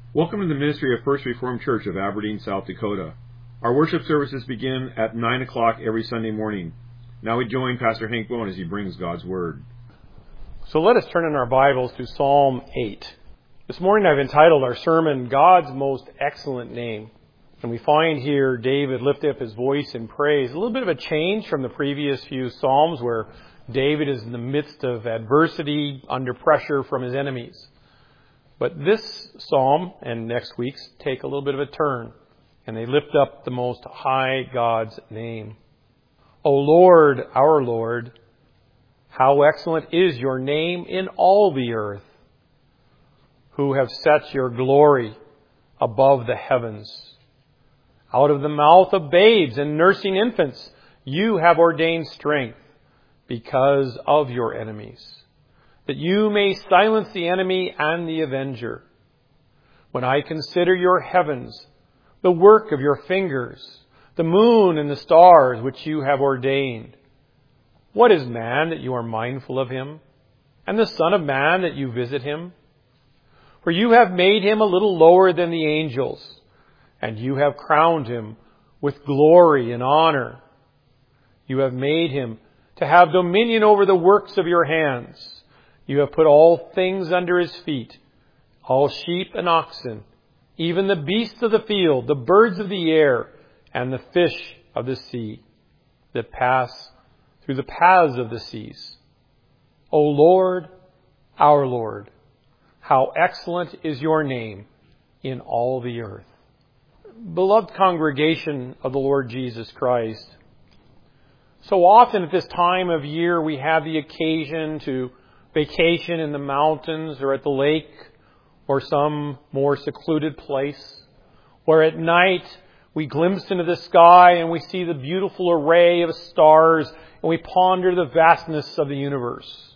Welcome to the ministry of First Reformed Church of Aberdeen, South Dakota. Our worship services begin at 9 o'clock every Sunday morning. Now we join Pastor Hank Bone as he brings God's Word. So let us turn in our Bibles to Psalm 8. This morning I've entitled our sermon, God's Most Excellent Name. And we find here David lift up his voice in praise. A little bit of a change from the previous few Psalms where David is in the midst of adversity, under pressure from his enemies. But this psalm and next week's take a little bit of a turn, and they lift up the Most High God's name. O Lord, our Lord, how excellent is your name in all the earth, who have set your glory above the heavens. Out of the mouth of babes and nursing infants, you have ordained strength because of your enemies, that you may silence the enemy and the avenger. When I consider your heavens, the work of your fingers, the moon and the stars which you have ordained, what is man that you are mindful of him, and the Son of Man that you visit him? For you have made him a little lower than the angels, and you have crowned him with glory and honor. You have made him to have dominion over the works of your hands. You have put all things under his feet, all sheep and oxen, even the beasts of the field, the birds of the air, and the fish of the sea that pass through the paths of the seas. O Lord, our Lord, how excellent is your name in all the earth. Beloved congregation of the Lord Jesus Christ, so often at this time of year we have the occasion to vacation in the mountains or at the lake or some more secluded place, where at night we glimpse into the sky and we see the beautiful array of stars and we ponder the vastness of the universe.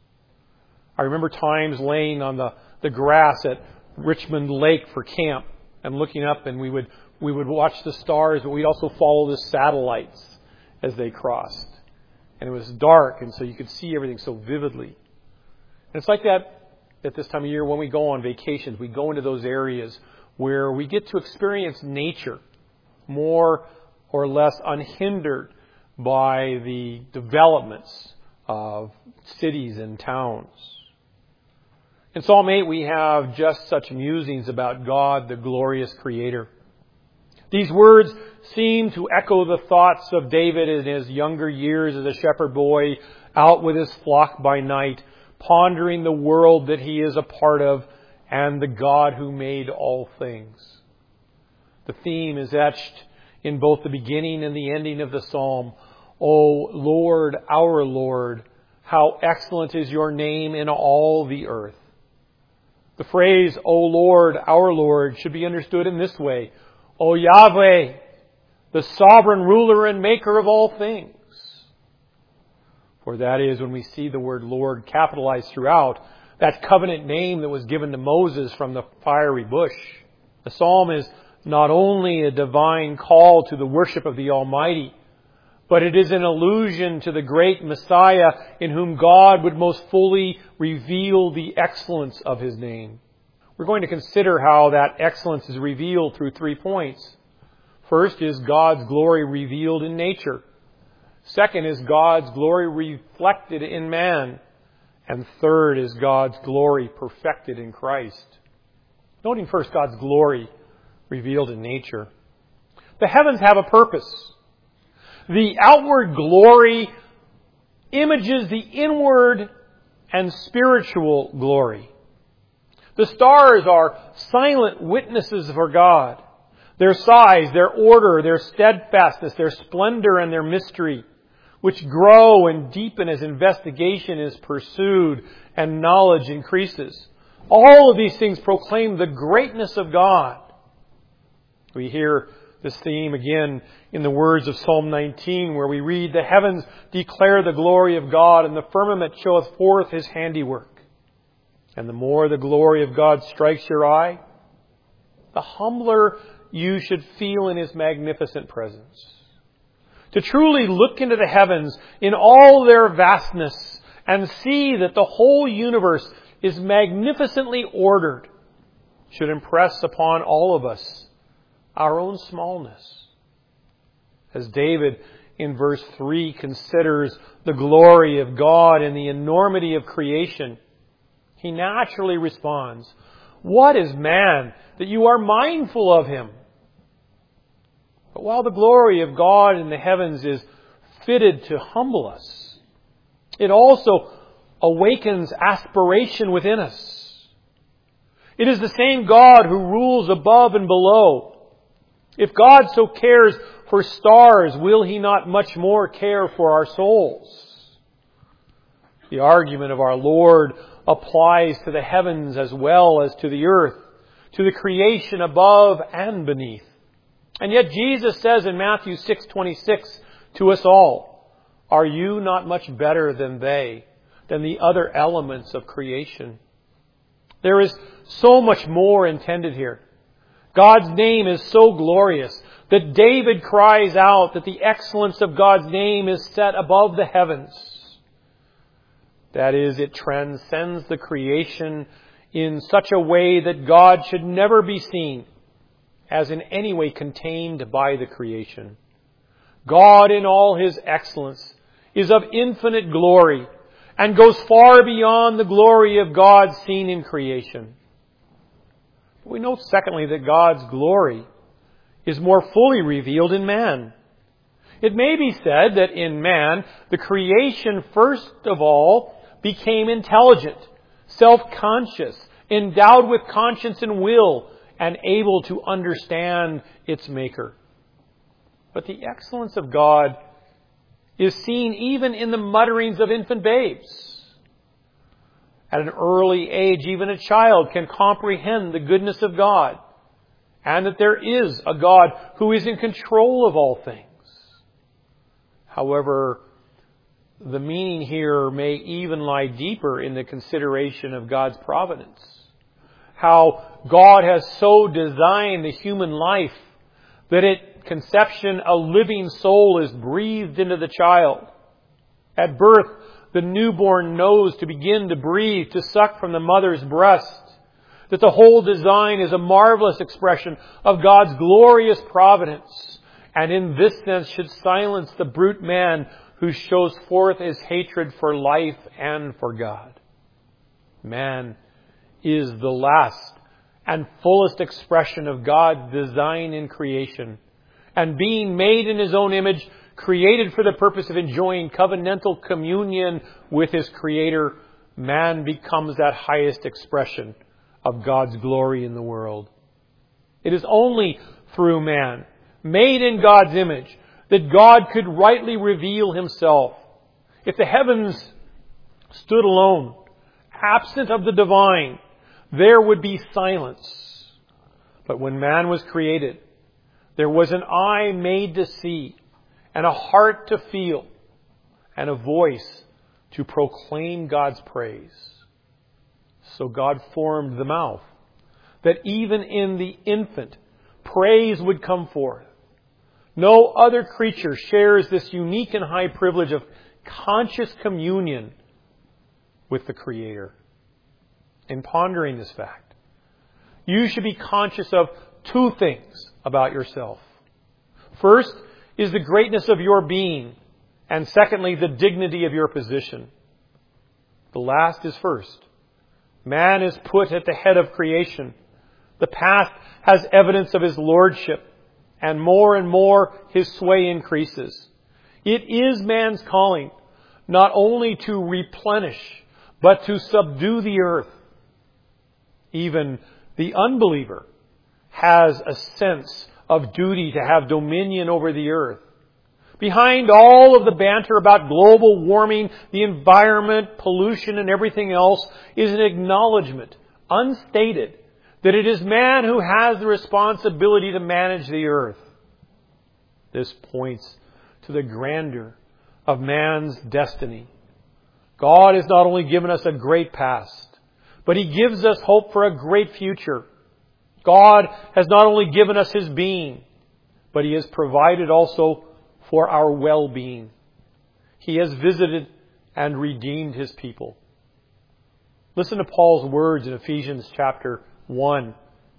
I remember times laying on the grass at Richmond Lake for camp and looking up, and we would watch the stars, but we'd also follow the satellites as they crossed. And it was dark, and so you could see everything so vividly. And it's like that at this time of year when we go on vacations. We go into those areas where we get to experience nature more or less unhindered by the developments of cities and towns. In Psalm 8, we have just such musings about God, the glorious Creator. These words seem to echo the thoughts of David in his younger years as a shepherd boy, out with his flock by night, pondering the world that he is a part of and the God who made all things. The theme is etched in both the beginning and the ending of the psalm. O Lord, our Lord, how excellent is your name in all the earth. The phrase, O Lord, our Lord, should be understood in this way. O Yahweh, the sovereign ruler and maker of all things. For that is, when we see the word Lord capitalized throughout, that covenant name that was given to Moses from the fiery bush. The psalm is not only a divine call to the worship of the Almighty, but it is an allusion to the great Messiah in whom God would most fully reveal the excellence of his name. We're going to consider how that excellence is revealed through 3 points. First is God's glory revealed in nature. Second is God's glory reflected in man. And third is God's glory perfected in Christ. Noting first God's glory revealed in nature. The heavens have a purpose. The outward glory images the inward and spiritual glory. The stars are silent witnesses for God. Their size, their order, their steadfastness, their splendor, and their mystery, which grow and deepen as investigation is pursued and knowledge increases. All of these things proclaim the greatness of God. We hear this theme again in the words of Psalm 19, where we read, the heavens declare the glory of God, and the firmament showeth forth his handiwork. And the more the glory of God strikes your eye, the humbler you should feel in his magnificent presence. To truly look into the heavens in all their vastness and see that the whole universe is magnificently ordered should impress upon all of us our own smallness. As David in verse 3 considers the glory of God and the enormity of creation, he naturally responds, "What is man that you are mindful of him?" But while the glory of God in the heavens is fitted to humble us, it also awakens aspiration within us. It is the same God who rules above and below. If God so cares for stars, will He not much more care for our souls? The argument of our Lord applies to the heavens as well as to the earth, to the creation above and beneath. And yet Jesus says in Matthew 6:26 to us all, "Are you not much better than they, than the other elements of creation?" There is so much more intended here. God's name is so glorious that David cries out that the excellence of God's name is set above the heavens. That is, it transcends the creation in such a way that God should never be seen as in any way contained by the creation. God in all His excellence is of infinite glory and goes far beyond the glory of God seen in creation. We note, secondly, that God's glory is more fully revealed in man. It may be said that in man, the creation first of all became intelligent, self-conscious, endowed with conscience and will, and able to understand its Maker. But the excellence of God is seen even in the mutterings of infant babes. At an early age, even a child can comprehend the goodness of God, and that there is a God who is in control of all things. However, the meaning here may even lie deeper in the consideration of God's providence. How God has so designed the human life that at conception a living soul is breathed into the child. At birth, the newborn knows to begin to breathe, to suck from the mother's breast. That the whole design is a marvelous expression of God's glorious providence, and in this sense should silence the brute man who shows forth his hatred for life and for God. Man is the last and fullest expression of God's design in creation, and being made in His own image, created for the purpose of enjoying covenantal communion with his Creator, man becomes that highest expression of God's glory in the world. It is only through man, made in God's image, that God could rightly reveal Himself. If the heavens stood alone, absent of the divine, there would be silence. But when man was created, there was an eye made to see, and a heart to feel, and a voice to proclaim God's praise. So God formed the mouth, that even in the infant, praise would come forth. No other creature shares this unique and high privilege of conscious communion with the Creator. In pondering this fact, you should be conscious of two things about yourself. First is the greatness of your being, and secondly, the dignity of your position. The last is first. Man is put at the head of creation. The path has evidence of His lordship, and more His sway increases. It is man's calling not only to replenish, but to subdue the earth. Even the unbeliever has a sense of duty to have dominion over the earth. Behind all of the banter about global warming, the environment, pollution, and everything else is an acknowledgement, unstated, that it is man who has the responsibility to manage the earth. This points to the grandeur of man's destiny. God has not only given us a great past, but He gives us hope for a great future. God has not only given us His being, but He has provided also for our well-being. He has visited and redeemed His people. Listen to Paul's words in Ephesians chapter 1,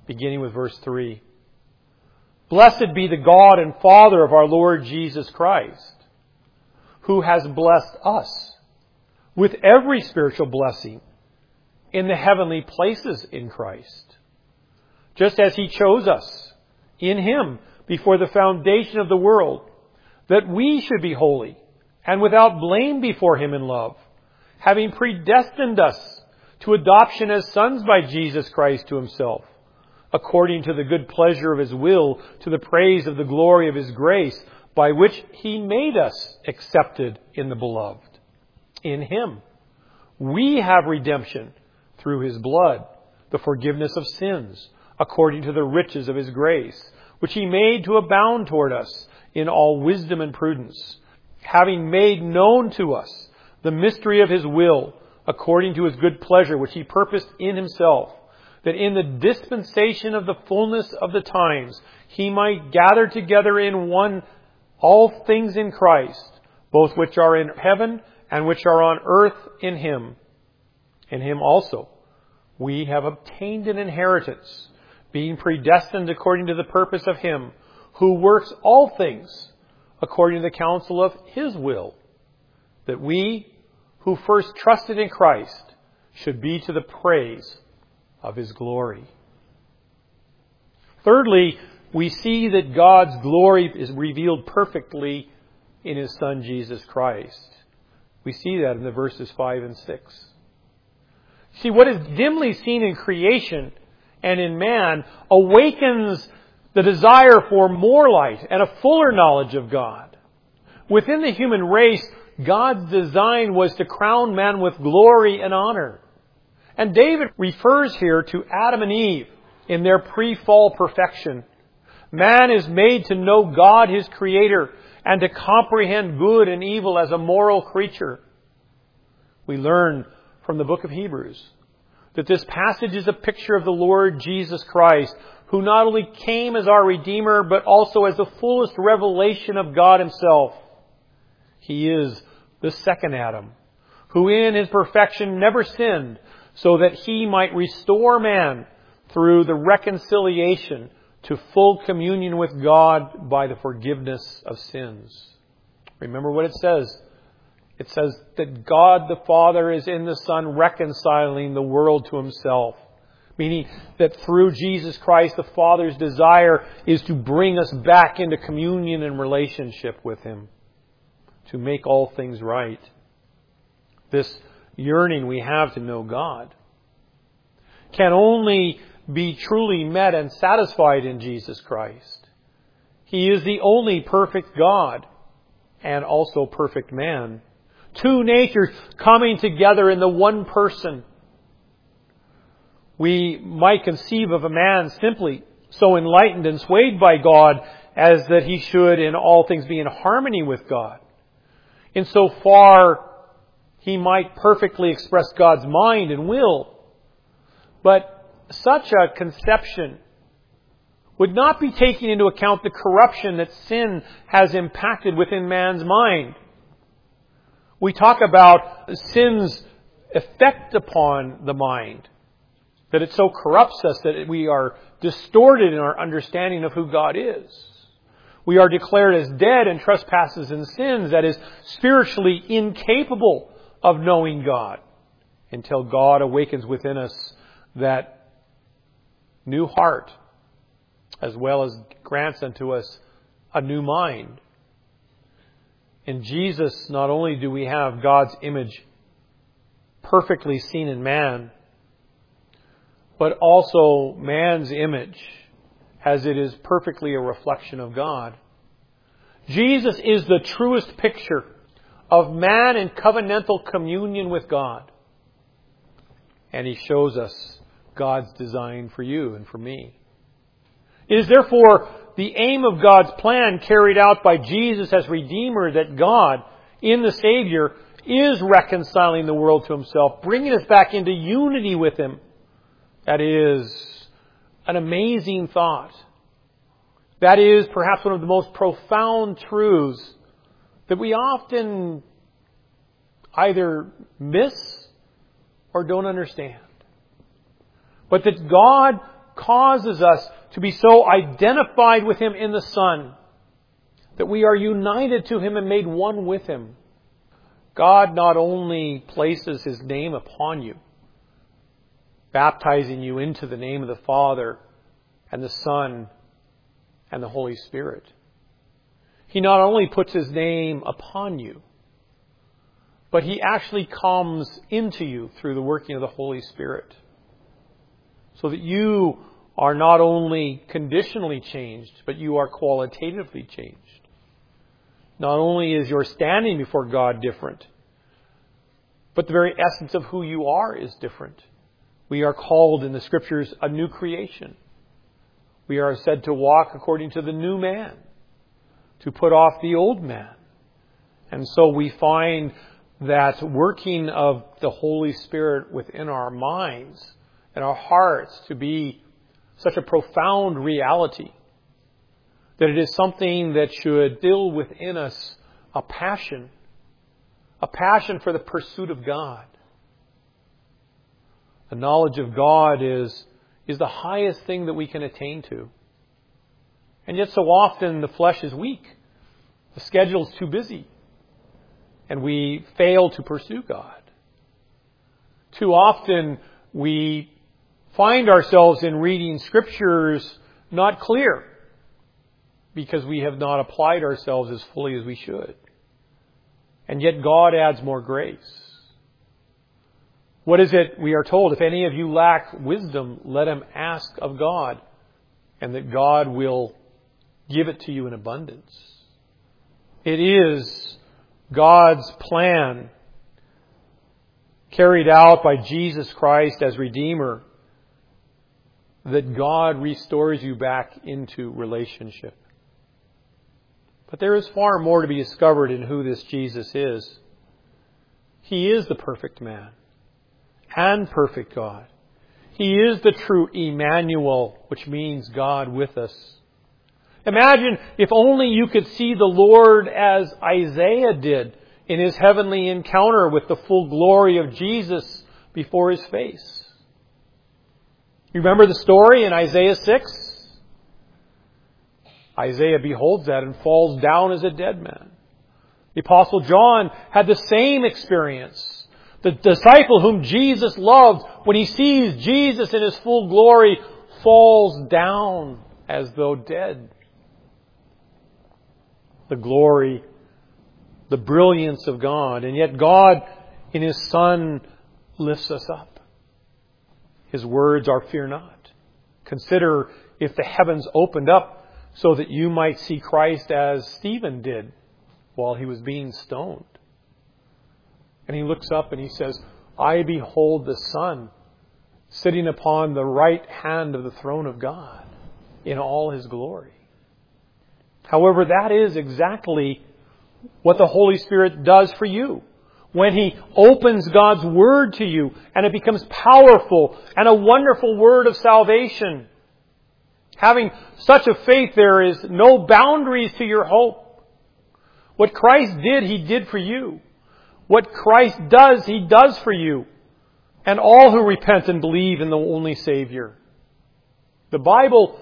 beginning with verse 3. Blessed be the God and Father of our Lord Jesus Christ, who has blessed us with every spiritual blessing in the heavenly places in Christ, just as He chose us in Him before the foundation of the world, that we should be holy and without blame before Him in love, having predestined us to adoption as sons by Jesus Christ to Himself, according to the good pleasure of His will, to the praise of the glory of His grace, by which He made us accepted in the Beloved. In Him we have redemption through His blood, the forgiveness of sins, according to the riches of His grace, which He made to abound toward us in all wisdom and prudence, having made known to us the mystery of His will, according to His good pleasure, which He purposed in Himself, that in the dispensation of the fullness of the times He might gather together in one all things in Christ, both which are in heaven and which are on earth in Him. In Him also we have obtained an inheritance, being predestined according to the purpose of Him who works all things according to the counsel of His will, that we who first trusted in Christ should be to the praise of His glory. Thirdly, we see that God's glory is revealed perfectly in His Son Jesus Christ. We see that in the verses 5 and 6. See, what is dimly seen in creation and in man awakens the desire for more light and a fuller knowledge of God. Within the human race, God's design was to crown man with glory and honor. And David refers here to Adam and Eve in their pre-fall perfection. Man is made to know God, His Creator, and to comprehend good and evil as a moral creature. We learn from the book of Hebrews that this passage is a picture of the Lord Jesus Christ, who not only came as our Redeemer, but also as the fullest revelation of God Himself. He is the second Adam, who in His perfection never sinned, so that He might restore man through the reconciliation to full communion with God by the forgiveness of sins. Remember what it says. It says that God the Father is in the Son reconciling the world to Himself. Meaning that through Jesus Christ, the Father's desire is to bring us back into communion and relationship with Him, to make all things right. This yearning we have to know God can only be truly met and satisfied in Jesus Christ. He is the only perfect God and also perfect man. Two natures coming together in the one person. We might conceive of a man simply so enlightened and swayed by God as that he should in all things be in harmony with God. Insofar he might perfectly express God's mind and will. But such a conception would not be taking into account the corruption that sin has impacted within man's mind. We talk about sin's effect upon the mind, that it so corrupts us that we are distorted in our understanding of who God is. We are declared as dead in trespasses and sins, that is, spiritually incapable of knowing God, until God awakens within us that new heart, as well as grants unto us a new mind. In Jesus, not only do we have God's image perfectly seen in man, but also man's image, as it is perfectly a reflection of God. Jesus is the truest picture of man in covenantal communion with God. And He shows us God's design for you and for me. It is therefore the aim of God's plan carried out by Jesus as Redeemer that God, in the Savior, is reconciling the world to Himself, bringing us back into unity with Him. That is an amazing thought. That is perhaps one of the most profound truths that we often either miss or don't understand. But that God causes us to be so identified with Him in the Son that we are united to Him and made one with Him. God not only places His name upon you, baptizing you into the name of the Father and the Son and the Holy Spirit. He not only puts His name upon you, but He actually comes into you through the working of the Holy Spirit, so that you are not only conditionally changed, but you are qualitatively changed. Not only is your standing before God different, but the very essence of who you are is different. We are called in the Scriptures a new creation. We are said to walk according to the new man, to put off the old man. And so we find that working of the Holy Spirit within our minds and our hearts to be such a profound reality that it is something that should fill within us a passion for the pursuit of God. The knowledge of God is the highest thing that we can attain to. And yet so often the flesh is weak. The schedule's too busy. And we fail to pursue God. Too often we find ourselves in reading Scriptures not clear because we have not applied ourselves as fully as we should. And yet God adds more grace. What is it we are told? If any of you lack wisdom, let him ask of God, and that God will give it to you in abundance. It is God's plan carried out by Jesus Christ as Redeemer that God restores you back into relationship. But there is far more to be discovered in who this Jesus is. He is the perfect man and perfect God. He is the true Emmanuel, which means God with us. Imagine if only you could see the Lord as Isaiah did in his heavenly encounter with the full glory of Jesus before his face. You remember the story in Isaiah 6? Isaiah beholds that and falls down as a dead man. The Apostle John had the same experience. The disciple whom Jesus loved, when he sees Jesus in his full glory, falls down as though dead. The glory, the brilliance of God. And yet God, in His Son, lifts us up. His words are, "Fear not. Consider if the heavens opened up so that you might see Christ as Stephen did while he was being stoned." And he looks up and he says, "I behold the Son sitting upon the right hand of the throne of God in all His glory." However, that is exactly what the Holy Spirit does for you. When He opens God's Word to you and it becomes powerful and a wonderful word of salvation. Having such a faith, there is no boundaries to your hope. What Christ did, He did for you. What Christ does, He does for you. And all who repent and believe in the only Savior. The Bible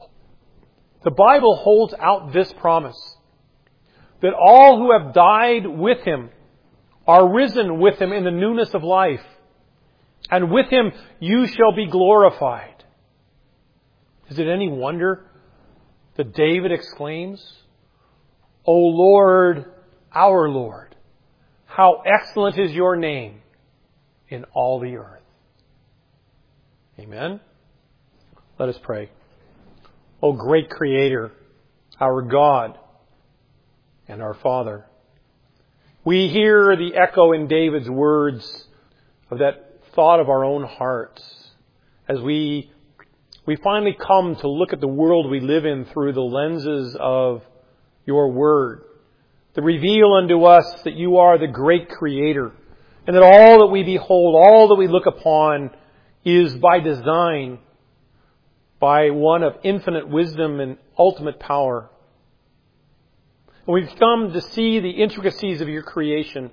holds out this promise, that all who have died with Him are risen with Him in the newness of life. And with Him you shall be glorified. Is it any wonder that David exclaims, "O Lord, our Lord, how excellent is your name in all the earth." Amen? Let us pray. O great Creator, our God and our Father, we hear the echo in David's words of that thought of our own hearts as we finally come to look at the world we live in through the lenses of your Word, to reveal unto us that you are the great Creator, and that all that we behold, all that we look upon is by design, by one of infinite wisdom and ultimate power. And we've come to see the intricacies of your creation,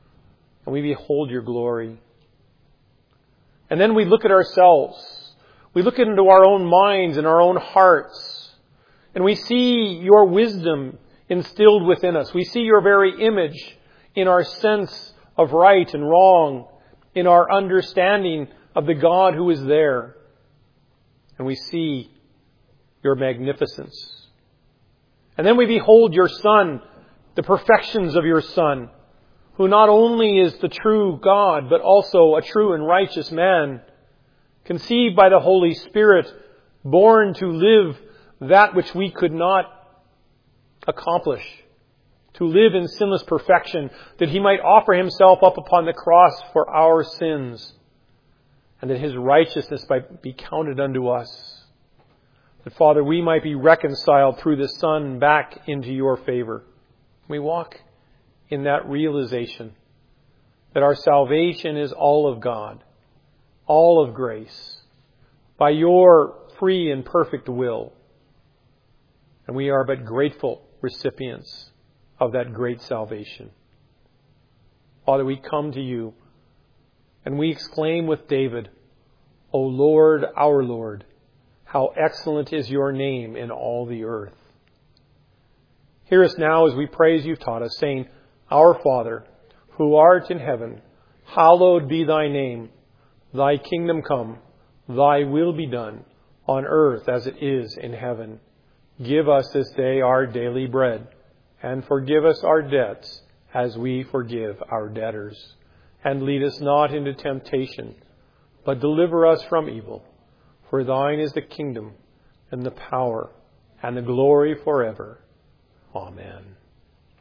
and we behold your glory. And then we look at ourselves. We look into our own minds and our own hearts, and we see your wisdom instilled within us. We see your very image in our sense of right and wrong, in our understanding of the God who is there. And we see your magnificence. And then we behold your Son, the perfections of your Son, who not only is the true God, but also a true and righteous man, conceived by the Holy Spirit, born to live that which we could not accomplish, to live in sinless perfection, that he might offer himself up upon the cross for our sins, and that his righteousness might be counted unto us. That, Father, we might be reconciled through the Son back into your favor. We walk in that realization that our salvation is all of God, all of grace, by your free and perfect will. And we are but grateful recipients of that great salvation. Father, we come to you and we exclaim with David, O Lord, our Lord, how excellent is your name in all the earth. Hear us now as we pray as you've taught us, saying, Our Father, who art in heaven, hallowed be thy name. Thy kingdom come, thy will be done, on earth as it is in heaven. Give us this day our daily bread, and forgive us our debts as we forgive our debtors. And lead us not into temptation, but deliver us from evil. For thine is the kingdom, and the power, and the glory forever. Amen.